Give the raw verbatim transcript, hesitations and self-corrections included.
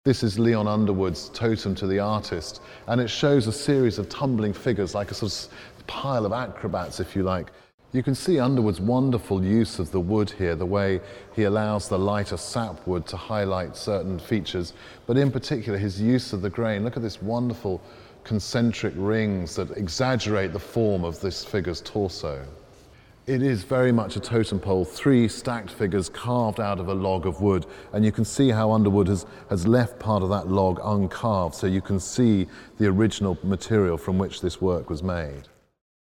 This is Leon Underwood's Totem to the Artist, and it shows a series of tumbling figures, like a sort of pile of acrobats, if you like. You can see Underwood's wonderful use of the wood here, the way he allows the lighter sapwood to highlight certain features, but in particular his use of the grain. Look at this wonderful concentric rings that exaggerate the form of this figure's torso. It is very much a totem pole, three stacked figures carved out of a log of wood, and you can see how Underwood has, has left part of that log uncarved, so you can see the original material from which this work was made.